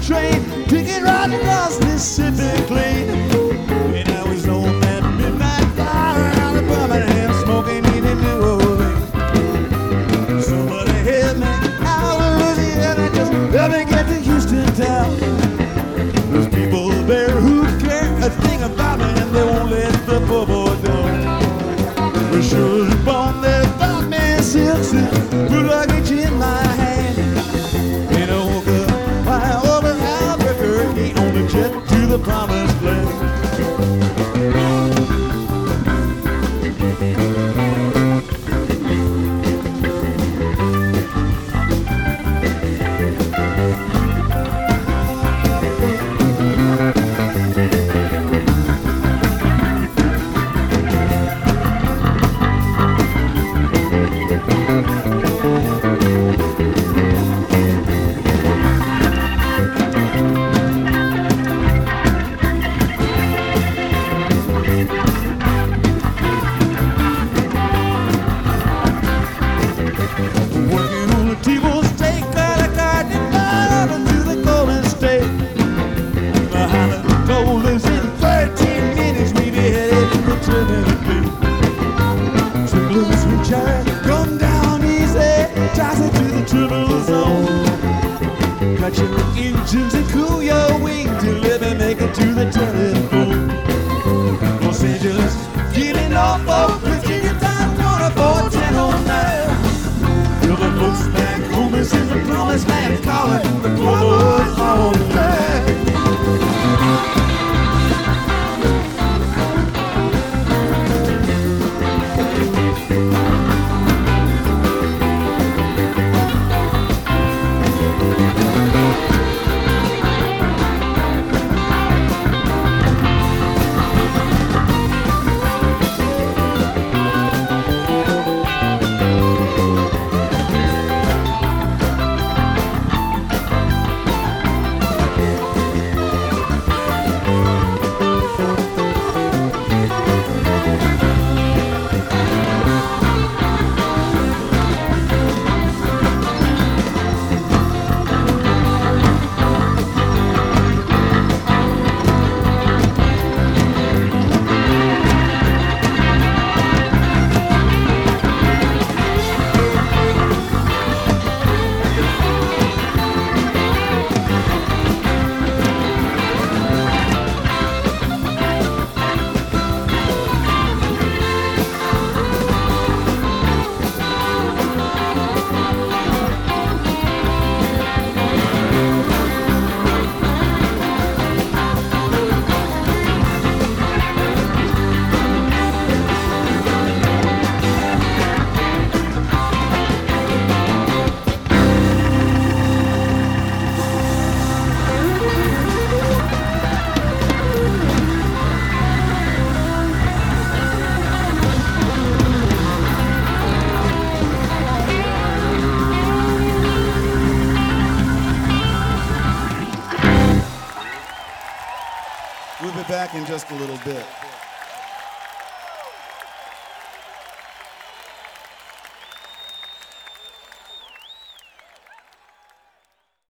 train, picking right across Mississippi clean. And I was on that midnight flyer out of Birmingham, smoking in New Orleans. Somebody hit me out of Louisiana, just let me get to Houston town. There's people there who care a thing about me, and they won't let the poor boy down. We sure as born they bought me silk suit, put luggage in my hand. And I woke up flying over Albuquerque on a jet to the promised land. Cut your engines and cool your wings and let me make it to the telephone. Los Angeles, getting off of Virginia time, 24:10:09. Till the folks back home is in the promised land, calling the poor boys on the line. We'll be back in just a little bit.